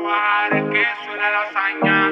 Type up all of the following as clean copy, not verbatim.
bajar el queso y la lasaña.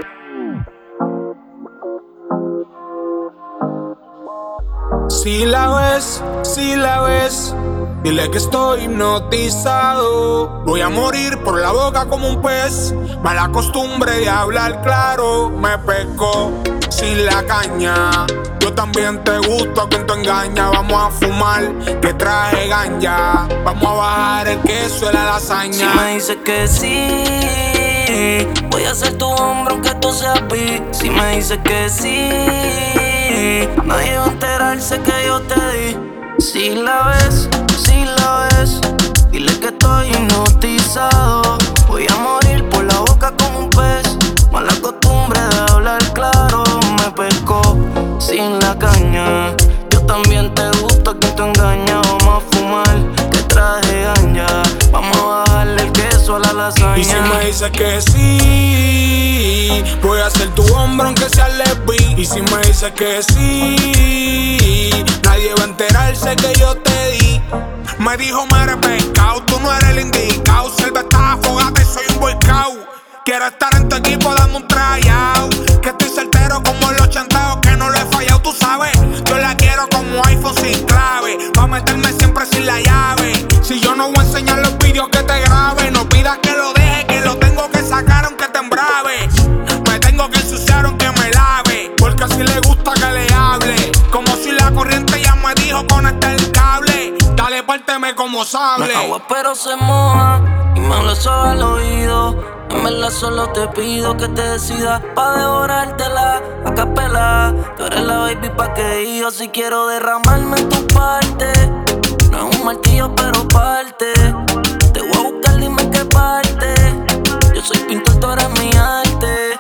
Si la ves, dile que estoy hipnotizado. Voy a morir por la boca como un pez. Mala costumbre de hablar claro me pescó sin la caña. Yo también te gusto, a quien te engaña. Vamos a fumar, que traje ganja. Vamos a bajar el queso de la lasaña. Si me dices que sí, voy a ser tu hombro aunque tú seas bi. Si me dices que sí, nadie va a enterarse que yo te di. Si la ves, dile que estoy hipnotizado. Voy a morir por la boca como un pez. Mala costumbre de hablar claro me pescó sin la caña. Yo también te gusto, a quien te engaña. Vamos a fumar, que traje ganja. Vamos a bajarle el queso a la lasaña. Y si me dices que sí, voy a ser tu hombro aunque sea lesbi. Y si me dices que sí, nadie va a enterarse que yo te di. Me dijo me eres pescado, tú no eres el indicado. Selva estás afogada y soy un boy scout. Quiero estar en tu equipo, dame un tryout. Que estoy soltero como los chantados, que no lo he fallado, tú sabes. Yo la quiero como iPhone sin clave, pa' meterme siempre sin la llave. Si yo no voy a enseñar los vídeos que te grabe, no pidas que lo deje, que lo tengo que sacar aunque te embrave. Me tengo que ensuciar aunque me lave, porque así le gusta que le hable. Como si la corriente ya me dijo conecta el cable. Dale, párteme como sable. No agua pero se moja y me habla suave al oído. En verdad solo te pido que te decidas pa' devorártela a capela. Tú eres la baby pa' que yo si quiero derramarme en tu parte. No es un martillo pero parte. Te voy a buscar, dime qué parte. Yo soy pintor, tú eres mi arte.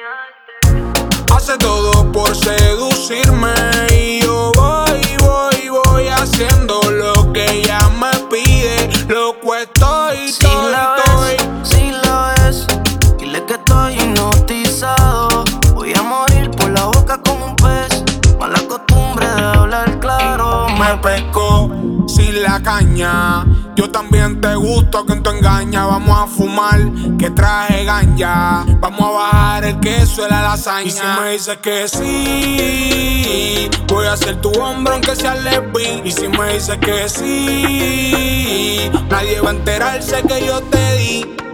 Hace todo por seducirme y yo voy haciendo lo que ella me pide. Loco estoy, Si la ves, dile que estoy hipnotizado. Voy a morir por la boca como un pez. Mala costumbre de hablar claro me pescó sin la caña. Yo también te gusto, a quien te engaña. Vamos a fumar, que traje ganja. Vamos a bajar el queso de la lasaña. Y si me dices que sí, voy a ser tu hombro aunque sea lesbi. Y si me dices que sí, nadie va a enterarse que yo te di.